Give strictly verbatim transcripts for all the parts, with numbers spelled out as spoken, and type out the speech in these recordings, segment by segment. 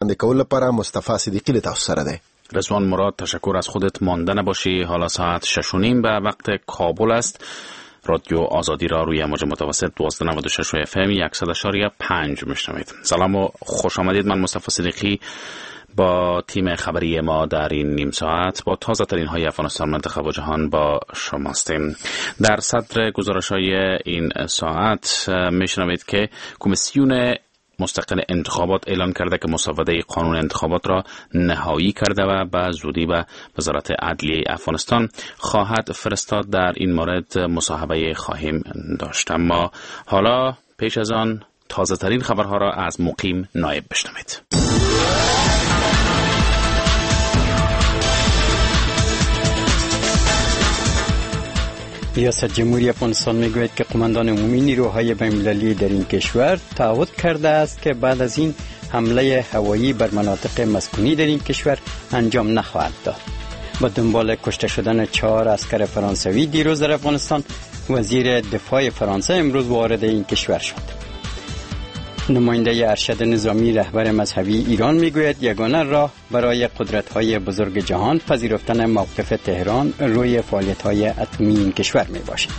وړاندې کول لپاره مصطفی صدیقی له تاسو سره دی. رضوان مراد، تشکر از خودت. مانده نباشی. حالا ساعت شش و نیم به وقت کابل است. رادیو آزادی را روی موج متوسط دوازده نود و شش اف ام صد و شش و پنج میشنوید. سلام و خوش آمدید. من مصطفی صدیقی با تیم خبری ما در این نیم ساعت با تازه ترین های افغانستان، منطقه و جهان با شما هستیم. در صدر گزارش های این ساعت میشنوید که کمیسیون مستقل انتخابات اعلان کرده که مسوده قانون انتخابات را نهایی کرده و به زودی به وزارت عدلیه افغانستان خواهد فرستاد. در این مورد مصاحبه خواهیم داشت، اما حالا پیش از آن تازه ترین خبرها را از مقیم نایب بشنوید. ریاست جمهوری افغانستان میگوید که قماندان عمومی نیروهای بین‌المللی در این کشور تعهد کرده است که بعد از این حمله هوایی بر مناطق مسکونی در این کشور انجام نخواهد داد. با دنبال کشته شدن چهار عسکر فرانسوی دیروز در افغانستان، وزیر دفاع فرانسه امروز وارد این کشور شد. نماینده ارشد نظامی رهبر مذهبی ایران میگوید یگانه راه برای قدرت‌های بزرگ جهان پذیرفتن موقف تهران روی فعالیت‌های اتمی این کشور میباشد.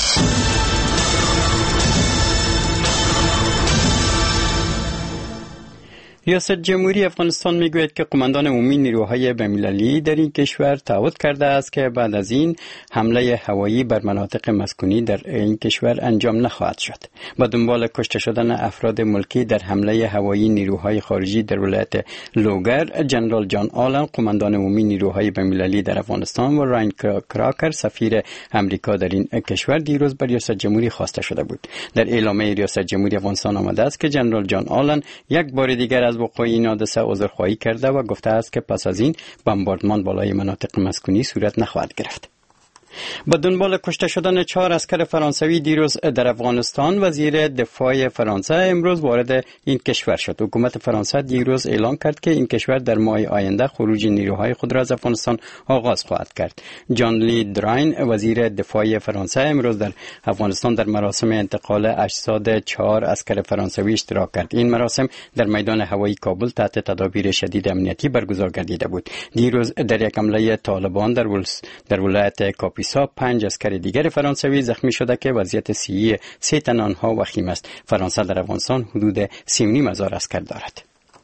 ریاست جمهوری افغانستان میگوید که قماندان عمومی نیروهای بین‌المللی در این کشور تعهد کرده است که بعد از این حمله هوایی بر مناطق مسکونی در این کشور انجام نخواهد شد. با دنبال کشته شدن افراد ملکی در حمله هوایی نیروهای خارجی در ولایت لوگر، جنرال جان آلن قماندان عمومی نیروهای بین‌المللی در افغانستان و راین کراکر سفیر امریکا در این کشور دیروز به ریاست جمهوری خواسته شده بود. در اعلامیه ریاست جمهوری افغانستان آمده است که جنرال جان آلن یک بار دیگر از وقوع این حادثه عذرخواهی کرده و گفته است که پس از این بمباردمان بالای مناطق مسکونی صورت نخواهد گرفت. با دنبال کشته شدن چهار عسکر فرانسوی دیروز در افغانستان، وزیر دفاع فرانسه امروز وارد این کشور شد. حکومت فرانسه دیروز اعلام کرد که این کشور در ماه آینده خروج نیروهای خود را از افغانستان آغاز خواهد کرد. جان لی دراین، وزیر دفاع فرانسه، امروز در افغانستان در مراسم انتقال اجساد چهار عسکر فرانسوی اشتراک کرد. این مراسم در میدان هوایی کابل تحت تدابیر شدید امنیتی برگزار گردیده بود. دیروز در یک حمله طالبان در ولس در ولایت کاپیسا پنج عسکر دیگر فرانسوی زخمی شده که وضعیت صحی سه تن آنها وخیم است. فرانسه در افغانستان حدود سی و نیم هزار عسکر دارد.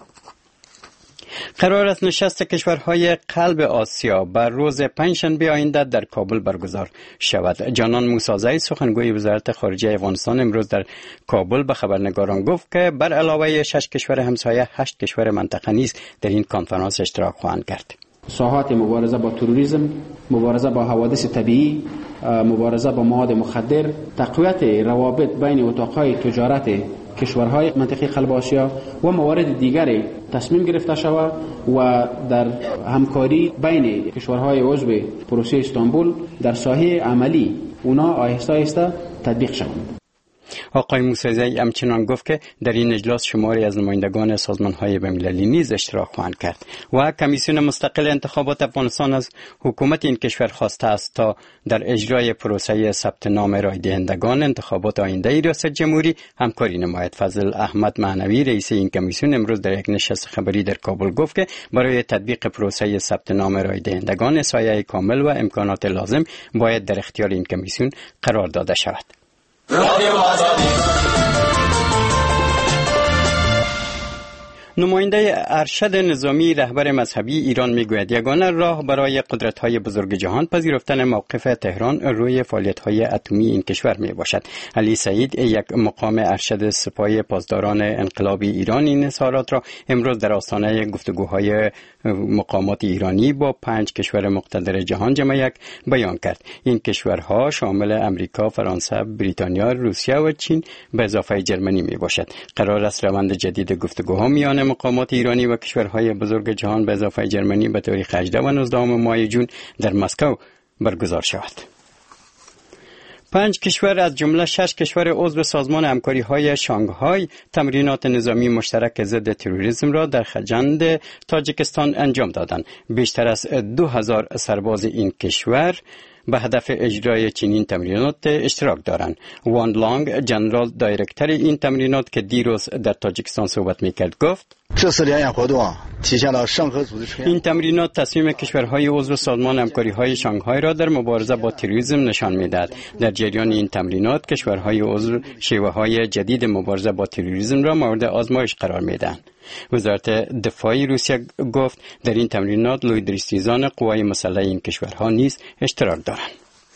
قرار است نشست کشورهای قلب آسیا بر روز پنجشنبه آینده در کابل برگزار شود. جانان موسازی، سخنگوی وزارت خارجه افغانستان، امروز در کابل به خبرنگاران گفت که بر علاوه شش کشور همسایه، هشت کشور منطقه نیز در این کنفرانس اشتراک خواهند کرد. ساحات مبارزه با تروریسم، مبارزه با حوادث طبیعی، مبارزه با مواد مخدر، تقویت روابط بین اتاقهای تجارت کشورهای منطقه قلب آسیا و موارد دیگری تصمیم گرفته شود و در همکاری بین کشورهای عضو پروسه استانبول در ساحه عملی اونا آهسته آهسته تطبیق شوند. آقای موسوی همچنان گفت که در این اجلاس شماری از نمایندگان سازمان‌های بین‌المللی نیز اشتراک خواهند کرد و کمیسیون مستقل انتخابات افغانستان از حکومت این کشور خواسته است تا در اجرای پروسه ثبت نام رای دهندگان انتخابات آینده ریاست جمهوری همکاری نماید. فضل احمد معنوی، رئیس این کمیسیون، امروز در یک نشست خبری در کابل گفت که برای تطبیق پروسه ثبت نام رای دهندگان سایه کامل و امکانات لازم باید در اختیار این کمیسیون قرار داده شود. نماینده ارشد نظامی رهبر مذهبی ایران میگوید یگانه راه برای قدرت‌های بزرگ جهان پذیرفتن موقف تهران روی فعالیت‌های اتمی این کشور میباشد. علی سعید، یک مقام ارشد سپاه پاسداران انقلاب ایران، این اظهارات را امروز در آستانه گفتگوهای مقامات ایرانی با پنج کشور مقتدر جهان جمع یک بیان کرد. این کشورها شامل امریکا، فرانسه، بریتانیا، روسیه و چین به اضافه جرمنی میباشد. قرار است روند جدید گفتگوها میان مقامات ایرانی و کشورهای بزرگ جهان به اضافه جرمنی به تاریخ هجدهم و نوزدهم ماه جون در مسکو برگزار شود. پنج کشور از جمله شش کشور عضو سازمان همکاری‌های شانگهای تمرینات نظامی مشترک ضد تروریسم را در خجند تاجیکستان انجام دادند. بیشتر از دو هزار سرباز این کشور به هدف اجرای چنین تمرینات اشتراک دارند. وان لانگ جنرال دایرکتور این تمرینات که دیروز در تاجیکستان صحبت میکرد گفت این تمرینات تصمیم کشورهای عضو سازمان همکاری‌های شانگهای را در مبارزه با تروریسم نشان می‌دهد. در جریان این تمرینات کشورهای عضو شیوه‌های جدید مبارزه با تروریسم را مورد آزمایش قرار می‌دهند. وزارت دفاع روسیه گفت در این تمرینات لویدریستیزان قوای مسلح این کشورها نیز اشتراک دارند.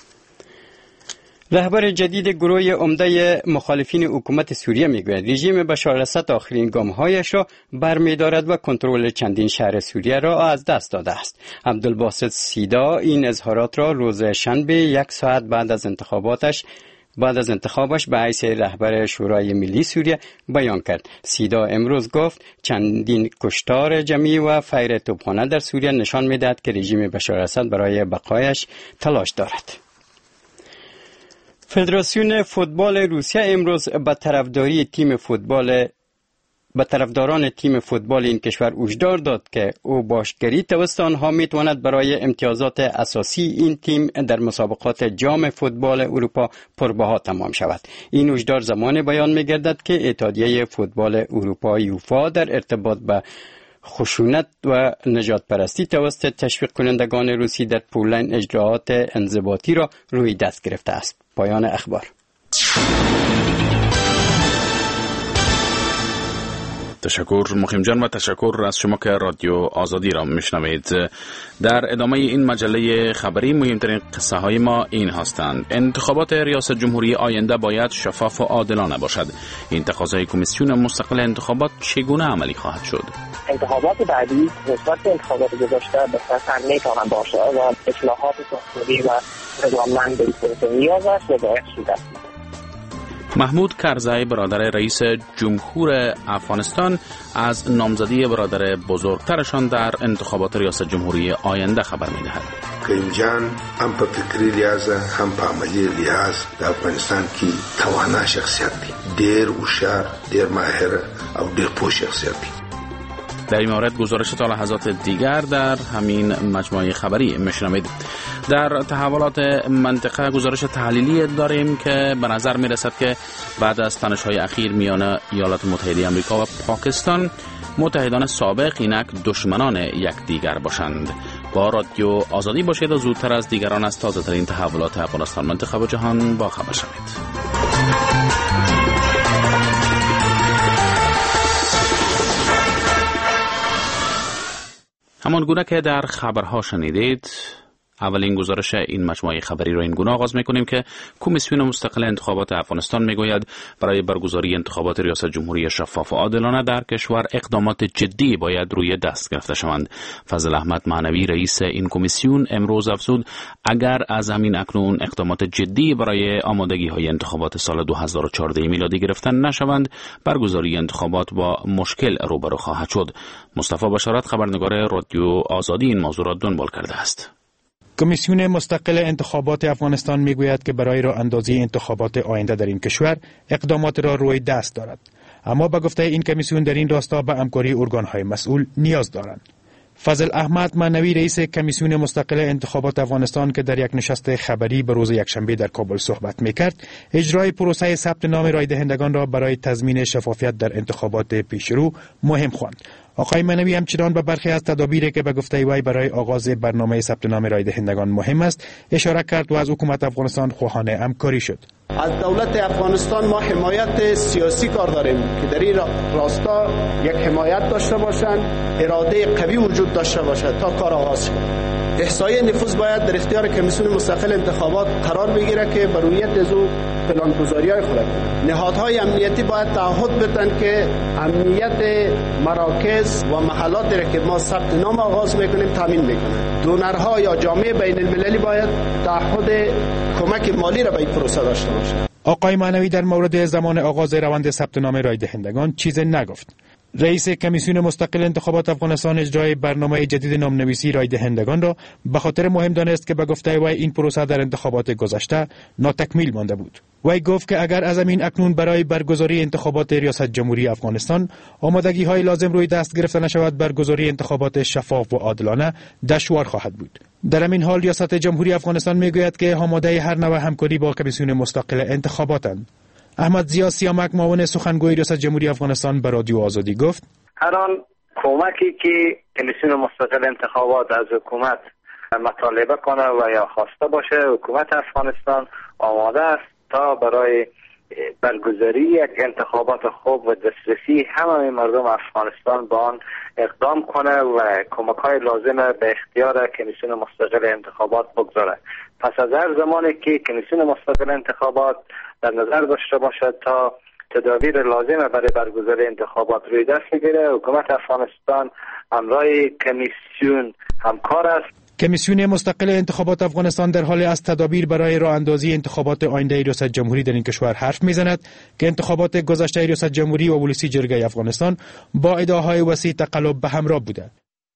رهبر جدید گروه عمده مخالفین حکومت سوریه میگوید رژیم بشار الاسد آخرین گام‌هایش را برمی‌دارد و کنترل چندین شهر سوریه را از دست داده است. عبدالباسط سیدا این اظهارات را روز شنبه یک ساعت بعد از انتخاباتش بعد از انتخابش به حیث رهبر شورای ملی سوریه بیان کرد. سیدا امروز گفت چندین کشتار جمعی و فیر توپخانه در سوریه نشان می‌دهد که رژیم بشار الاسد برای بقایش تلاش دارد. فدراسیون فوتبال روسیه امروز به طرفداری تیم فوتبال به طرفداران تیم فوتبال این کشور هشدار داد که او باشگری توسط آنها میتواند برای امتیازات اساسی این تیم در مسابقات جام فوتبال اروپا پربها تمام شود. این هشدار زمان بیان میگردد که اتحادیه فوتبال اروپا یوفا در ارتباط به خشونت و نجات پرستی توسط تشویق کنندگان روسی در پولند اجراعات انضباطی را روی دست گرفته است. پایان اخبار. تشکر مخیم جان و تشکر از شما که رادیو آزادی را میشنوید. در ادامه این مجله خبری مهمترین قصه های ما این هستند. انتخابات ریاست جمهوری آینده باید شفاف و عادلانه باشد. این تقاضای کمیسیون مستقل انتخابات چگونه عملی خواهد شد؟ انتخابات بعدی نسبت به انتخابات گذشته بسیار میتوانند باشه و اصلاحات ساختاری و نظاممند به نیاز است و باید صورت گیرد. محمود کرزی برادر رئیس جمهور افغانستان از نامزدی برادر بزرگترشان در انتخابات ریاست جمهوری آینده خبر می‌دهد. کریم جان هم په فکری لحاظ هم په عملی لحاظ د افغانستان کې توانا شخصیت دی، ډېر هوښیار، ډېر ماهر او ډېر پوه شخصیت دی. در این مورد گزارش تا لحظات دیگر در همین مجموعه خبری میشنوید. در تحولات منطقه گزارش تحلیلی داریم که به نظر میرسد که بعد از تنش‌های اخیر میان ایالات متحده آمریکا و پاکستان متحدان سابق اینک دشمنان یکدیگر باشند. با رادیو آزادی باشید و زودتر از دیگران از تازه ترین تحولات افغانستان، منطقه و جهان با خبر شوید. همان گونه که در خبرها شنیدید، اولین گزارش این مجموعه خبری را این گونه آغاز می‌کنیم که کمیسیون مستقل انتخابات افغانستان میگوید برای برگزاری انتخابات ریاست جمهوری شفاف و عادلانه در کشور اقدامات جدی باید روی دست گرفته شوند. فضل احمد معنوی رئیس این کمیسیون امروز افزود اگر از همین اکنون اقدامات جدی برای آمادگی‌های انتخابات سال دو هزار و چهارده میلادی گرفتن نشوند، برگزاری انتخابات با مشکل روبرو خواهد شد. مصطفی بشارت خبرنگار رادیو آزادی این موضوع را دنبال کرده است. کمیسیون مستقل انتخابات افغانستان میگوید که برای راه اندازی انتخابات آینده در این کشور اقدامات را روی دست دارد، اما به گفته این کمیسیون در این راستا به همکاری ارگان‌های مسئول نیاز دارند. فضل احمد معنوی رئیس کمیسیون مستقل انتخابات افغانستان که در یک نشست خبری به روز یکشنبه در کابل صحبت میکرد، اجرای پروسه ثبت نام رای دهندگان را برای تضمین شفافیت در انتخابات پیشرو مهم خواند. آقای معنوی همچنان به برخی از تدابیری که به گفته وی برای آغاز برنامه ثبت نام رای دهندگان مهم است اشاره کرد و از حکومت افغانستان خواهان همکاری شد. از دولت افغانستان ما حمایت سیاسی کار داریم که در این راستا یک حمایت داشته باشند، اراده قوی وجود داشته باشد تا کار آغاز شد. احصایه نفوذ باید در اختیار کمیسیون مستقل انتخابات قرار بگیره که بر رویت از او پلانگذاری‌های خود نهادهای امنیتی باید تعهد بدن که امنیت مراکز و محلات را که ما ثبت نام آغاز میکنیم تامین میکنن. دونرها یا جامعه بین المللی باید تعهد کمک مالی را به این پروسه داشته باشند. آقای معنوی در مورد زمان آغاز روند ثبت نام رای دهندگان چیزی نگفت. رئیس کمیسیون مستقل انتخابات افغانستان اجرای برنامه جدید نامنویسی رای دهندگان را به خاطر مهم دانست که به گفته وی این پروسه در انتخابات گذشته ناتکمیل مانده بود. وی گفت که اگر از همین اکنون برای برگزاری انتخابات ریاست جمهوری افغانستان آمادگی های لازم روی دست گرفته نشود، برگزاری انتخابات شفاف و عادلانه دشوار خواهد بود. در همین حال ریاست جمهوری افغانستان میگوید که آماده هر نوع همکاری با کمیسیون مستقل انتخاباتند. احمد ضیا سیامک، معاون سخنگوی ریاست جمهوری افغانستان، به رادیو آزادی گفت: هر آن کمکی که کمیسیون مستقل انتخابات از حکومت مطالبه کنه و یا خواسته باشه، حکومت افغانستان آماده است تا برای برگزاری یک انتخابات خوب و دسترسی همه مردم افغانستان به آن اقدام کنه و کمک‌های لازم به اختیار کمیسیون مستقل انتخابات بگذاره. پس از هر زمانی که کمیسیون مستقل انتخابات در نظر داشته باشد تا تدابیر لازم برای برگزاری انتخابات روی دست بگیره، حکومت افغانستان همراه کمیسیون همکار است. کمیسیون مستقل انتخابات افغانستان در حال از تدابیر برای راه اندازی انتخابات آینده ریاست جمهوری در این کشور حرف میزند که انتخابات گذشته ریاست جمهوری و ولسی جرگه افغانستان با ادعاهای وسیع تقلب به همراه بوده.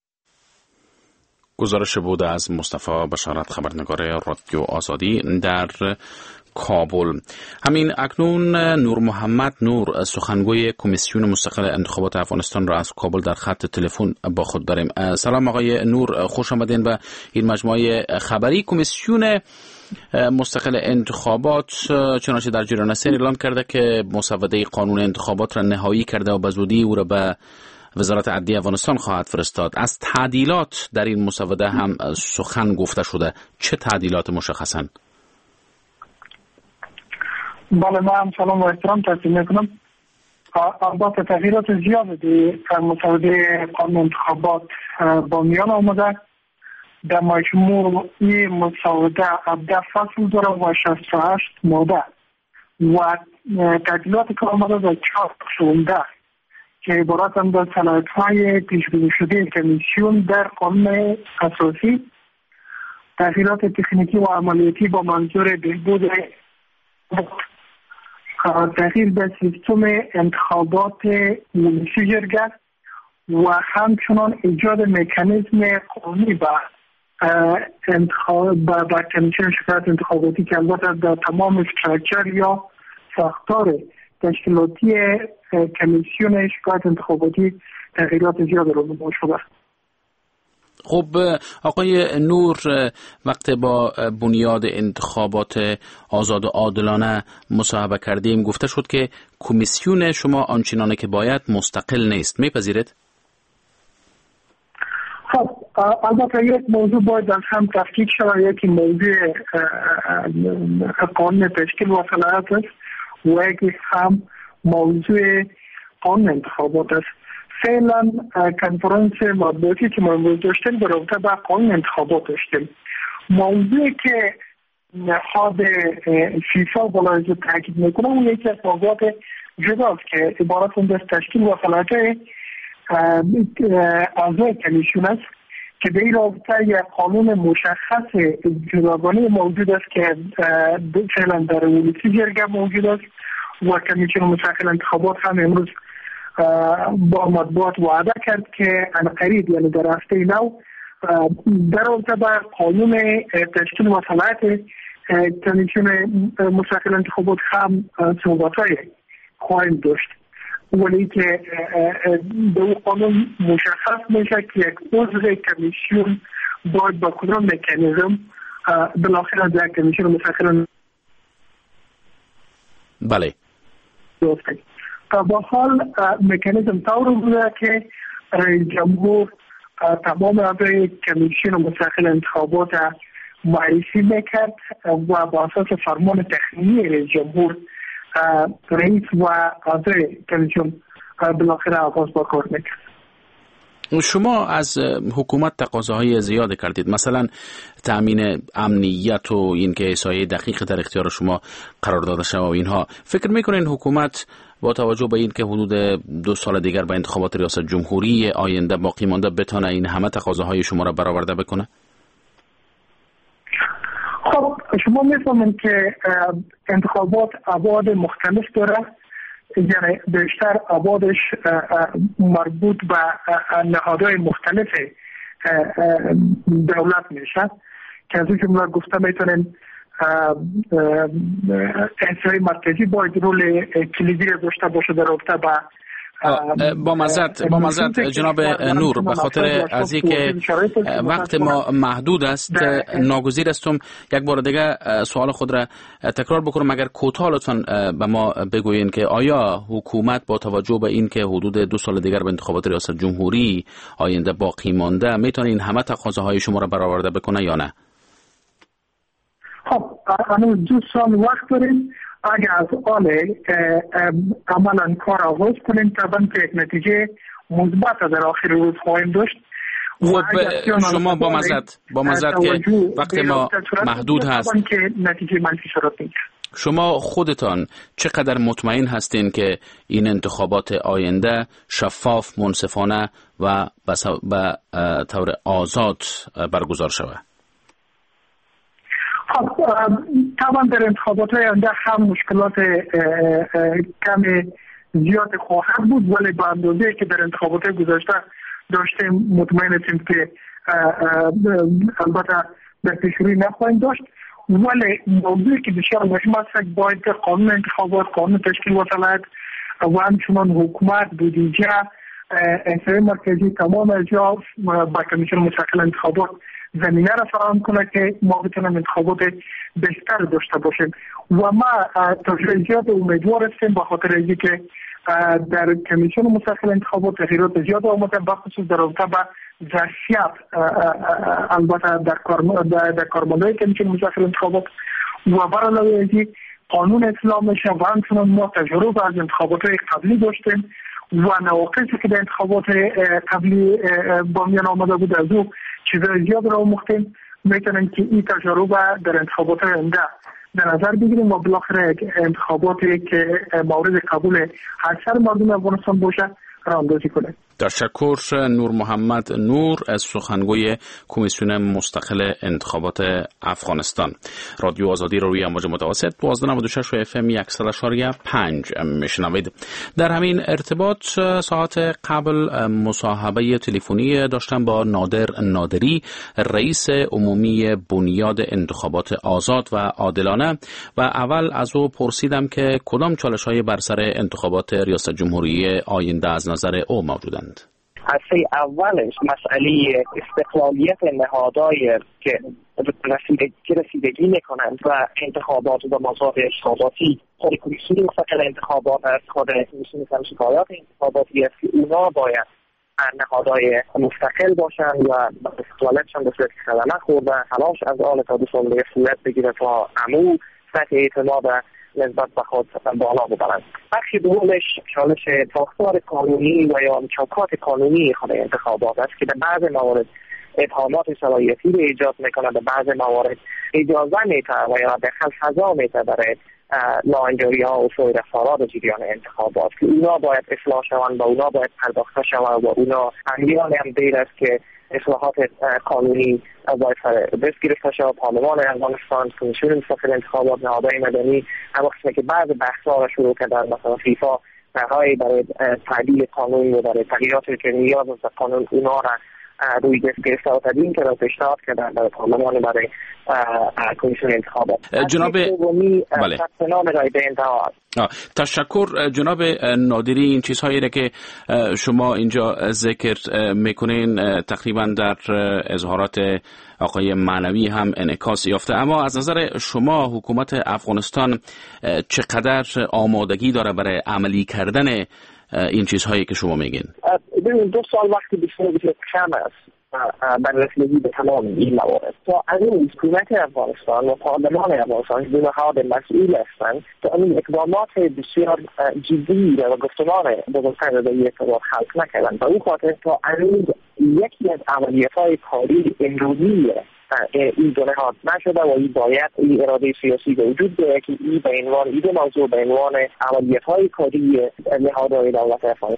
گزارش بود از مصطفی بشارت، خبرنگار رادیو آزادی در کابل. همین اکنون نور محمد نور، سخنگوی کمیسیون مستقل انتخابات افغانستان را از کابل در خط تلفن با خود داریم. سلام آقای نور، خوش آمدین به این مجموعه خبری. کمیسیون مستقل انتخابات چنانچه در جریان سیر اعلام کرده که مسوده قانون انتخابات را نهایی کرده و به زودی او را به وزارت عدلیه افغانستان خواهد فرستاد. از تعدیلات در این مسوده هم سخن گفته شده. چه تعدیلات مشخصاً؟ بله، من هم سلام و احترام تقدیم میکنم. البته تغییرات زیادی در مسوده قانون انتخابات با میان آمده. در مجموع این مسوده هفده فصل داره و شصت و هشت ماده و تعدیلات که آمده در چهار بخش عمده که عبارت هم در صلاحیت‌های پیش بینی شده کمیسیون در قانون اساسی، تغییرات تکنیکی و عملیاتی با منظور بهبود تغییر در سیستم انتخابات ولسی جرگه و همچنان ایجاد مکانیزم قانونی با انتخاب با کمیسیون شکایت انتخاباتی که البته در تمام استراکچر یا ساختار تشکیلاتی کمیسیون شکایت انتخاباتی تغییرات زیاد رو به شده. خب آقای نور، وقت با بنیاد انتخابات آزاد و عادلانه مصاحبه کردیم گفته شد که کمیسیون شما آنچنانه که باید مستقل نیست. میپذیرید؟ خب البته یک موضوع باید در هم تفکیک شود. یکی موضوع قانون تشکیل و صلاحیت است و یکی هم موضوع قانون انتخابات است. فعلا کنفرانس مطبوعاتی که ما امروز داشتیم در رابطه با قانون انتخابات داشتیم. موضوعی که نهاد فیفا بالا تاکید میکنه اون یکی از موضوعات جداست که عبارت از تشکیل و صلاحیت اعضای کمیسیون است که به این رابطه یک قانون مشخص جداگانه موجود است که فعلا در ولسی جرگه موجود است و کمیسیون مستقل انتخابات هم امروز با مطبوعات وعده کرد که عنقریب یعنی در هفته نو در رابطه با قانون تشکیل و صلاحیت کمیسیون مستقل انتخابات هم صحبت‌های خواهیم داشت، ولی که به اون قانون مشخص میشه که یک عضو کمیسیون باید با کدام مکانیزم بالاخره در کمیسیون مستقل بله دوسته. با حال مکانیزم طور بوده که رئیس جمهور تمام اعضای کمیسیون مستقل انتخابات معرفی میکرد و با اساس فرمان تخمینی رئیس جمهور رئیس و اعضای کمیسیون بالاخره آغاز با کار میکرد. شما از حکومت تقاضاهای زیاد کردید، مثلا تامین امنیت و اینکه سایه دقیق در اختیار شما قرار داده شود و اینها. فکر میکنین حکومت با توجه به این که حدود دو سال دیگر به انتخابات ریاست جمهوری آینده باقی مانده بتونه این همه تقاضاهای شما را برآورده بکنه؟ خب شما میفهمید که انتخابات ابعاد مختلف داره. یعنی بیشتر آبادش مربوط به نهادهای مختلف دولت میشه که از اون جمله گفته میتونیم انحصاری مرکزی باید رول کلیدی داشته باشه در رابطه با با مزد با مزد جناب نور، به خاطر از اینکه وقت ما محدود است ناگزیر استم یک بار دیگه سوال خود را تکرار بکنم. اگر کوتاه لطفاً به ما بگویین که آیا حکومت با توجه به این که حدود دو سال دیگر به انتخابات ریاست جمهوری آینده باقی مانده میتونه این همه تقاضاهای شما را برآورده بکنه یا نه؟ خب هنوز دو سال وقت داریم. اگر از آن عملا کار آغاز کنیم طبعا که یک نتیجه مثبت در آخر روز خواهیم داشت. خب شما با مزد با مزد که وقت ما محدود هست که نتیجه منفی شرط میگیره. شما خودتان چقدر مطمئن هستین که این انتخابات آینده شفاف، منصفانه و به طور آزاد برگزار شود؟ طبعا در انتخابات آینده هم مشکلات کم زیاد خواهد بود، ولی به اندازه که در انتخابات گذشته داشتیم مطمئن هستیم که البته در پیشروی نخواهیم داشت. ولی موضوعی که بسیار مهم است باید قانون انتخابات، قانون تشکیل وکالت و همچنان حکومت، بودجه، انحصاری مرکزی تمام اجزا با کمیسیون مستقل انتخابات زمینه را فراهم کنه که ما بتونیم انتخابات بهتر داشته باشیم. و ما تا زیاد امیدوار هستیم به خاطر اینکه در کمیسیون مستقل انتخابات تغییرات زیاد آمده، بخصوص در رابطه با ظرفیت البته در کار در کارمندای کمیسیون مستقل انتخابات و بر علاوه از این قانون اصلاح میشه و همچنان ما تجربه از انتخابات قبلی داشتیم و نواقصی که در انتخابات قبلی با میان آمده بود از او چیزای زیاد را آموختیم. میتونیم که این تجربه در انتخابات آینده در نظر بگیریم و بالاخره انتخاباتی که مورد قبول اکثر مردم افغانستان باشه را اندازی کنیم. تشکر. نور محمد نور از سخنگوی کمیسیون مستقل انتخابات افغانستان. رادیو آزادی رو روی امواج متوسط دوازده نود و شش و اف ام صد و پنج میشنوید. در همین ارتباط ساعت قبل مصاحبه تلفنی داشتم با نادر نادری، رئیس عمومی بنیاد انتخابات آزاد و عادلانه، و اول از او پرسیدم که کدام چالش‌های بر سر انتخابات ریاست جمهوری آینده از نظر او موجودند. اصلی اولش مسئله استقلالیت نهادهای که رسیدگی, رسیدگی میکنند و انتخابات و مزاد انتخاباتی خود کمیسیون مستقل انتخابات است، خود کمیسیون شکایات انتخاباتی است که اونا باید نهادهای مستقل باشند و استقلالتشان به صورت خدمه خورده تلاش از آن تا دو سال به صورت بگیره تا عمو سطح اعتماد نسبت به خود بالا ببرند. بخش دومش چالش ساختار قانونی و یا چوکات قانونی خود انتخابات است که در بعض موارد ابهامات صلاحیتی رو ایجاد میکنه، در بعض موارد اجازه میده و یا دخل فضا میده برای ناانجاری ها و سوء رفتارات جریان انتخابات که اونا باید اصلاح شوند و اونا باید پرداخته شوند و اونا امیان هم دیر است که اصلاحات قانونی باید دست گرفته شود. پارلمان افغانستان، کمیسیون مستقل انتخابات، نهادهای مدنی هم وقتی که بعض بحث‌ها را شروع کردن، مثلا فیفا برای برای تعدیل قانون و برای تغییراتی که نیاز است قانون اونا را روی دست گرفته و تدوین کردن، پیشنهاد کردن برای پارلمان برای کمیسیون انتخابات. جناب بله. تشکر جناب نادری. این چیزهایی را که شما اینجا ذکر میکنین تقریبا در اظهارات آقای معنوی هم انعکاس یافته، اما از نظر شما حکومت افغانستان چقدر آمادگی داره برای عملی کردن این چیزهایی که شما میگین؟ ببین دو سال وقتی بسیار بسیار کم است برای رسیدگی به تمام این موارد. تا از این حکومت افغانستان و پارلمان افغانستان دو نهاد مسئول هستند تا این اقدامات بسیار جدی و گفتمان بزرگتر به یک اعتبار خلق نکردن. به اون خاطر تا این یکی از عملیات‌های کاری امروزی این دو نهاد نشده و این باید این اراده سیاسی به وجود بیاید که این به عنوان این دو موضوع به عنوان عملیات‌های کاری نهادهای دولت افغانستان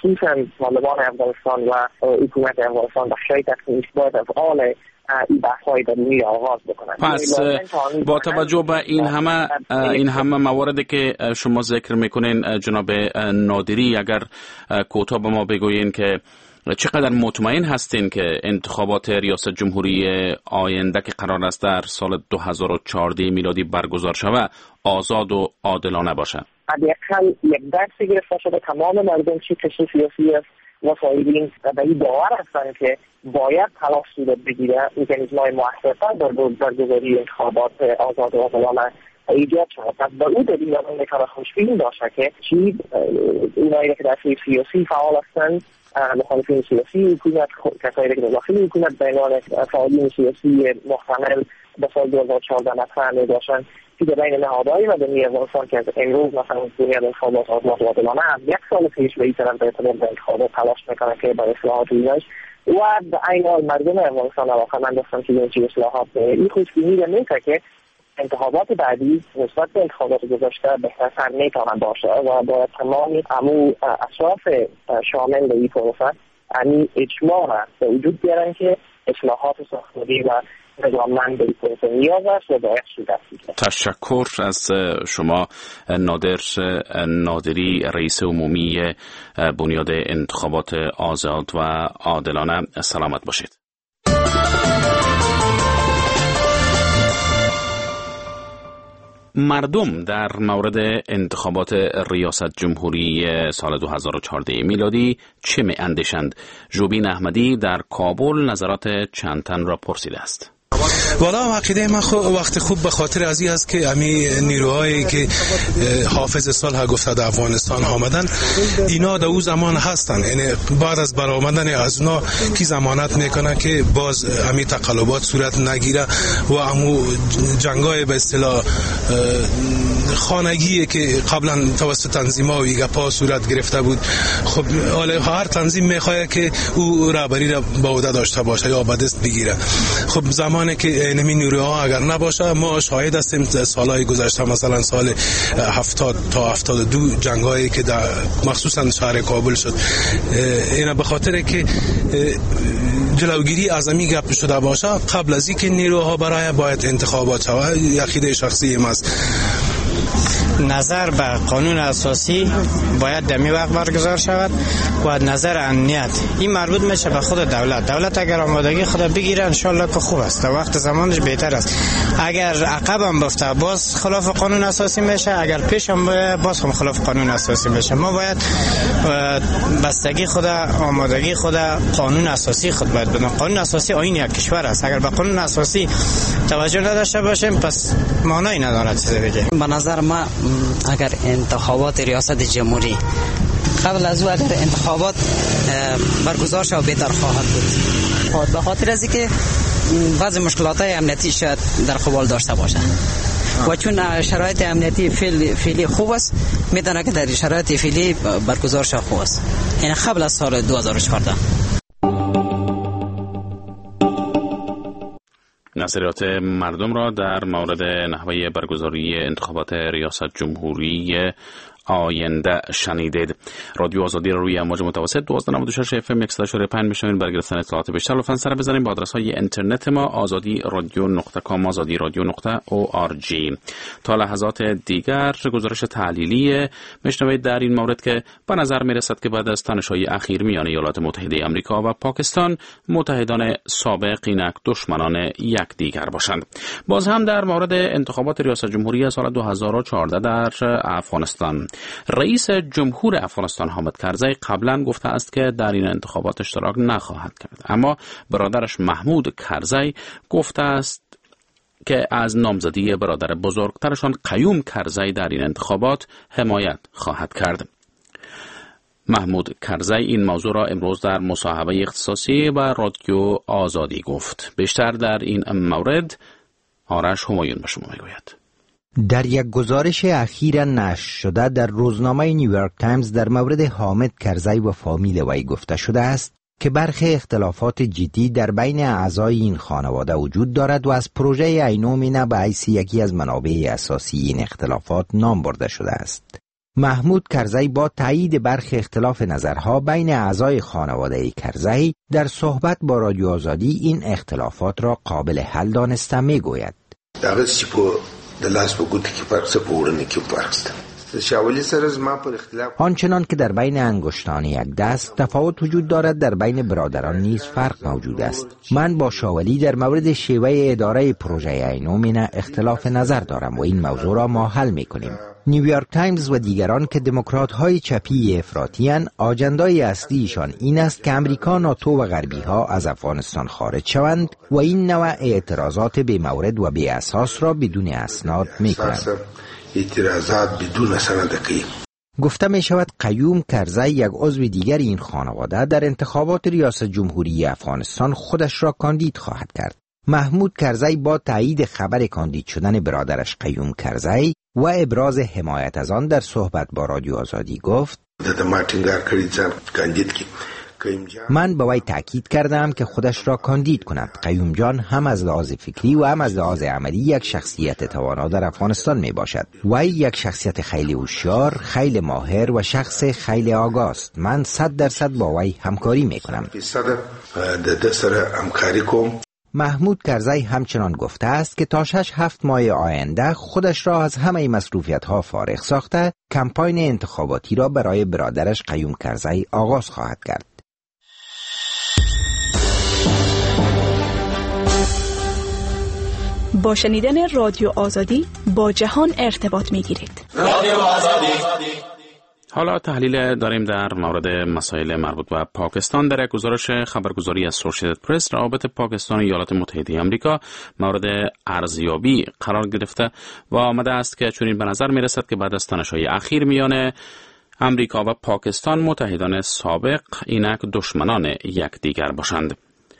خصوصا طالبان افغانستان و حکومت افغانستان بخشای تصمیمش باید از آن این بحث‌های درونی آغاز بکنن. پس با توجه به این همه این همه مواردی که شما ذکر میکنین جناب نادری، اگر کوتاه به ما بگویین که چقدر مطمئن هستین که انتخابات ریاست جمهوری آینده که قرار است در سال دو هزار و چهارده میلادی برگزار شود آزاد و عادلانه باشد؟ حداقل یک درسی گرفته شده تمام مردم چی کشور سیاسی است و صاحبین به این باور هستند که باید تلاش صورت بگیره مکانیزم‌های موثرتر در برگزاری انتخابات آزاد و عادلانه ایجاد شود. پس به او دلیل آن میتونه خوشبین باشه که چی اونایی که در سیاسی فعال هستند، مخالفین سیاسی حکومت، کسایی که در داخل حکومت بینان فعالین سیاسی محتمل به سال دو هزار و چهارده مطرح می باشند که در بین نهادهای مدنی افغانستان که از امروز مثلا بنیاد انتخابات آزاد و عادلانه از یک سال پیش به این طرف به اعتبار به انتخابات تلاش میکنه که برای اصلاحات ایناش و به عین حال مردم افغانستان علاقه‌مند هستن که این چی اصلاحات این خوشبینی رو میکنه که انتخابات بعدی نسبت به انتخابات گذشته بهتر میتونه باشه و با تمام امو اطراف شامل به این پروسه یعنی اجماع به وجود بیارن که اصلاحات ساختاری و نظاممند به این پروسه نیاز است و باید صورت بگیرد. تشکر از شما نادر نادری، رئیس عمومی بنیاد انتخابات آزاد و عادلانه. سلامت باشید. مردم در مورد انتخابات ریاست جمهوری سال دو هزار و چهارده میلادی چه می اندیشند؟ جوبین احمدی در کابل نظرات چند تن را پرسیده است. والا عقیده من خو وقت خوب به خاطر ازی است که امی نیروهایی که حافظ صلح گفته در افغانستان آمدن اینا در او زمان هستن، یعنی بعد از برآمدن از اونا کی ضمانت میکنه که باز امی تقلبات صورت نگیره و امو جنگای به اصطلاح خانگی که قبلا توسط تنظیم‌ها و ایگپا صورت گرفته بود. خب حالا هر تنظیم میخواد که او رهبری را به عهده داشته باشه یا به دست بگیره. خب زمانی که اینمی نیروها اگر نباشه ما شاهد هستیم سالهای گذشته، مثلا سال هفتاد تا هفتاد و دو جنگایی که در مخصوصا شهر کابل شد، اینا به خاطر که جلوگیری از امی گپ شده باشه قبل از اینکه نیروها برای باید انتخابات شود. عقیده شخصی ماست. نظر به قانون اساسی باید دمی وقت برگزار شود و نظر امنیت این مربوط میشه به خود دولت. دولت اگر آمادگی خود بگیره انشالله که خوب است، وقت زمانش بهتر است. اگر عقب هم بفته باز خلاف قانون اساسی میشه، اگر پیش هم باز هم خلاف قانون اساسی میشه. ما باید بستگی خود، آمادگی خود، قانون اساسی خود باید بدونیم. قانون اساسی آیین یک کشور است. اگر به قانون اساسی توجه نداشته باشیم پس معنی نداره چیزی بگیم. به نظر ما اگر انتخابات ریاست جمهوری قبل از او اگر انتخابات برگزار شود بهتر خواهد بود، به خاطر از اینکه بعضی مشکلات امنیتی شاید در قبال داشته باشه و چون شرایط امنیتی فعلی فعلی خوب است میتونه که در شرایط فعلی برگزار شود خوب است، یعنی قبل از سال دو هزار و چهارده. نظریات مردم را در مورد نحوه برگزاری انتخابات ریاست جمهوری آینده شنیدید. رادیو آزادی را روی امواج متوسط دوازده نود و شش اف ام صد و پنج میشنوید. برای گرفتن اطلاعات بیشتر لطفاً سر بزنید به آدرس های اینترنت ما آزادی رادیو نقطه کام، آزادی رادیو نقطه او آر جی. تا لحظات دیگر گزارش تحلیلی میشنوید در این مورد که به نظر میرسد که بعد از تنش‌های اخیر میان ایالات متحده آمریکا و پاکستان متحدان سابق اینک دشمنان یکدیگر باشند. باز هم در مورد انتخابات ریاست جمهوری سال دو هزار و چهارده در افغانستان، رئیس جمهور افغانستان حامد کرزی قبلا گفته است که در این انتخابات اشتراک نخواهد کرد، اما برادرش محمود کرزی گفته است که از نامزدی برادر بزرگترشان قیوم کرزی در این انتخابات حمایت خواهد کرد. محمود کرزی این موضوع را امروز در مصاحبه اختصاصی و رادیو آزادی گفت. بیشتر در این مورد آرش همایون به شما میگوید. در یک گزارش اخیرا نشر شده در روزنامه نیویورک تایمز در مورد حامد کرزی و فامیل وی گفته شده است که برخی اختلافات جدی در بین اعضای این خانواده وجود دارد و از پروژه اینومینه به حیث یکی از منابع اساسی این اختلافات نام برده شده است. محمود کرزی با تایید برخی اختلاف نظرها بین اعضای خانواده کرزی در صحبت با رادیو آزادی این اختلافات را قابل حل دانسته میگوید. آنچنان که در بین انگشتان یک دست تفاوت وجود دارد، در بین برادران نیز فرق موجود است. من با شاولی در مورد شیوه اداره پروژه اینومینه اختلاف نظر دارم و این موضوع را ما حل میکنیم. نیویورک تایمز و دیگران که دموکرات های چپی افراطی اند، آجندای اصلیشان این است که امریکا، ناتو و غربی ها از افغانستان خارج شوند و این نوع اعتراضات بی مورد و بی اساس را بدون اسناد میکنند. اعتراضات بدون سندقی. گفته می شود قیوم کرزی، یک عضو دیگر این خانواده، در انتخابات ریاست جمهوری افغانستان خودش را کاندید خواهد کرد. محمود کرزی با تایید خبر کاندید شدن برادرش قیوم کرزی و ابراز حمایت از آن در صحبت با رادیو آزادی گفت: من به وی تأکید کردم که خودش را کاندید کند. قیوم جان هم از لحاظ فکری و هم از لحاظ عملی یک شخصیت توانا در افغانستان می باشد. وی یک شخصیت خیلی هوشیار، خیلی ماهر و شخص خیلی آگاه است. من صد درصد با وی همکاری می کنم. محمود کرزی همچنان گفته است که تا شش هفت ماه آینده خودش را از همه مصروفیت ها فارغ ساخته کمپاین انتخاباتی را برای برادرش قیوم کرزی آغاز خواهد کرد. با شنیدن رادیو آزادی با جهان ارتباط می گیرید. رادیو آزادی. حالا تحلیل داریم در مورد مسائل مربوط به پاکستان. در یک گزارش خبرگزاری اسوسییتد پرس، روابط پاکستان و ایالات متحده آمریکا مورد ارزیابی قرار گرفته و آمده است که چنین به نظر می رسد که بعد از تنش‌های اخیر میان آمریکا و پاکستان، متحدان سابق اینک دشمنان یکدیگر باشند.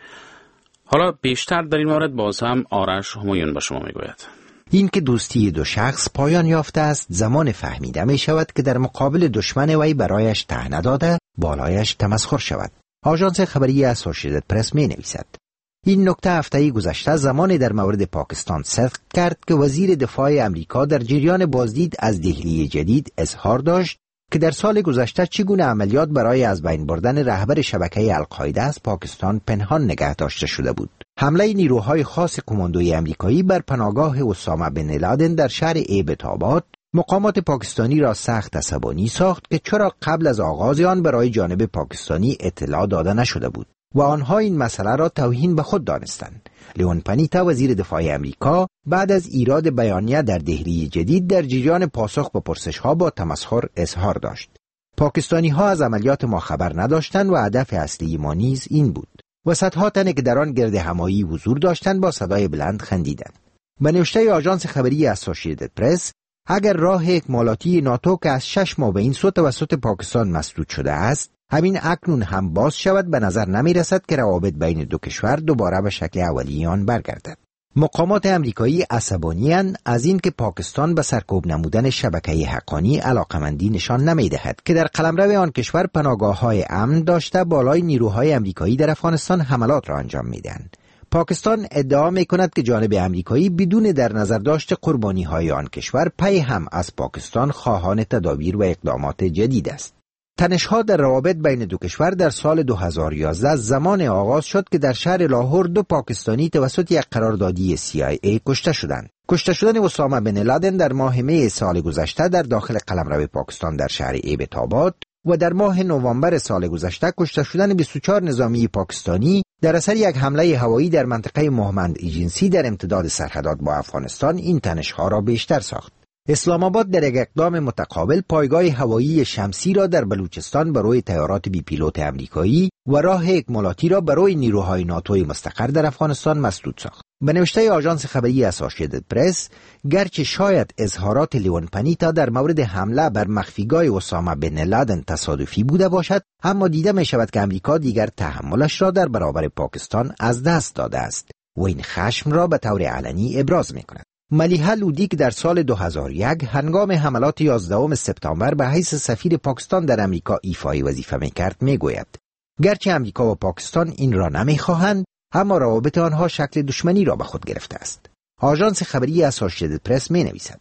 حالا بیشتر در این مورد باز هم آرش همایون با شما میگوید. این که دوستی دو شخص پایان یافته است زمان فهمیده می شود که در مقابل دشمن وی برایش ته نداده بالایش تمسخر شود. آژانس خبری اسوسییتد پرس می نویسد: این نکته هفته گذشته زمانی در مورد پاکستان صدق کرد که وزیر دفاع امریکا در جریان بازدید از دهلی جدید اظهار داشت که در سال گذشته چگونه عملیات برای از بین بردن رهبر شبکه القاعده از پاکستان پنهان نگه داشته شده بود. حمله نیروهای خاص کماندوی امریکایی بر پناهگاه اسامه بن لادن در شهر ایبت‌آباد مقامات پاکستانی را سخت عصبانی ساخت که چرا قبل از آغاز آن برای جانب پاکستانی اطلاع داده نشده بود و آنها این مسئله را توهین به خود دانستند. لیون پانیتا، وزیر دفاع امریکا، بعد از ایراد بیانیه در دهلی جدید در جریان پاسخ به پرسش‌ها با تمسخر اظهار داشت: پاکستانی‌ها از عملیات ما خبر نداشتند و هدف اصلی ما نیز این بود. و صدها تن که در آن گرد همایی حضور داشتند با صدای بلند خندیدند. به نوشته آژانس خبری اسوسییتد پرس، اگر راه اکمالاتی ناتو که از شش ماه به این سو توسط پاکستان مسدود شده است همین اکنون هم باز شود، به نظر نمی رسد که روابط بین دو کشور دوباره به شکل اولیه آن برگردد. مقامات امریکایی عصبانی‌اند از این که پاکستان به سرکوب نمودن شبکه حقانی علاقمندی نشان نمی‌دهد که در قلمرو آن کشور پناهگاه‌های امن داشته بالای نیروهای امریکایی در افغانستان حملات را انجام می‌دهند. پاکستان ادعا می‌کند که جانب امریکایی بدون در نظر داشت قربانی‌های آن کشور پی هم از پاکستان خواهان تدابیر و اقدامات جدید است. تنش‌ها در روابط بین دو کشور در سال دو هزار و یازده زمان آغاز شد که در شهر لاهور دو پاکستانی توسط یک قراردادی سی آی ای کشته شدند. کشته شدن اسامه بن لادن در ماه می سال گذشته در داخل قلمرو پاکستان در شهر ایبت‌آباد و در ماه نوامبر سال گذشته کشته شدن بیست و چهار نظامی پاکستانی در اثر یک حمله هوایی در منطقه مهمند ایجنسی در امتداد سرحدات با افغانستان این تنش‌ها را بیشتر ساخت. اسلام آباد در یک اقدام متقابل پایگاه هوایی شمسی را در بلوچستان برای طیارات بی پیلوت امریکایی و راه اکمالاتی را برای نیروهای ناتوی مستقر در افغانستان مسدود ساخت. به نوشته آژانس خبری اسوسییتد پرس، گرچه شاید اظهارات لیون پانیتا در مورد حمله بر مخفیگاه اسامه بن لادن تصادفی بوده باشد، اما دیده می شود که امریکا دیگر تحملش را در برابر پاکستان از دست داده است و این خشم را به طور علنی ابراز می کند. ملیحه لودی که در سال دو هزار و یک هنگام حملات یازدهم سپتامبر به حیث سفیر پاکستان در امریکا ایفای وظیفه می‌کرد میگوید: گرچه امریکا و پاکستان این را نمی‌خواهند، اما روابط آنها شکل دشمنی را به خود گرفته است. آژانس خبری اسوسییتد پرس می‌نویسد: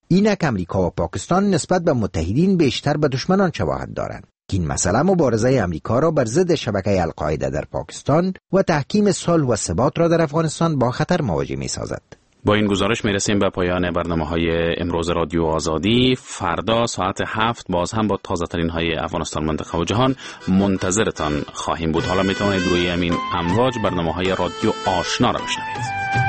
اینک امریکا و پاکستان نسبت به متحدین بیشتر به دشمنان شباهت دارند. این مسئله مبارزه امریکا را بر ضد شبکه القاعده در پاکستان و تحکیم صلح و ثبات را در افغانستان با خطر مواجه می سازد. با این گزارش میرسیم به پایان برنامه‌های امروز رادیو آزادی. فردا ساعت هفت باز هم با تازه ترین های افغانستان، منطقه و جهان منتظرتان خواهیم بود. حالا میتوانید روی همین امواج برنامه‌های رادیو آشنا را بشنوید.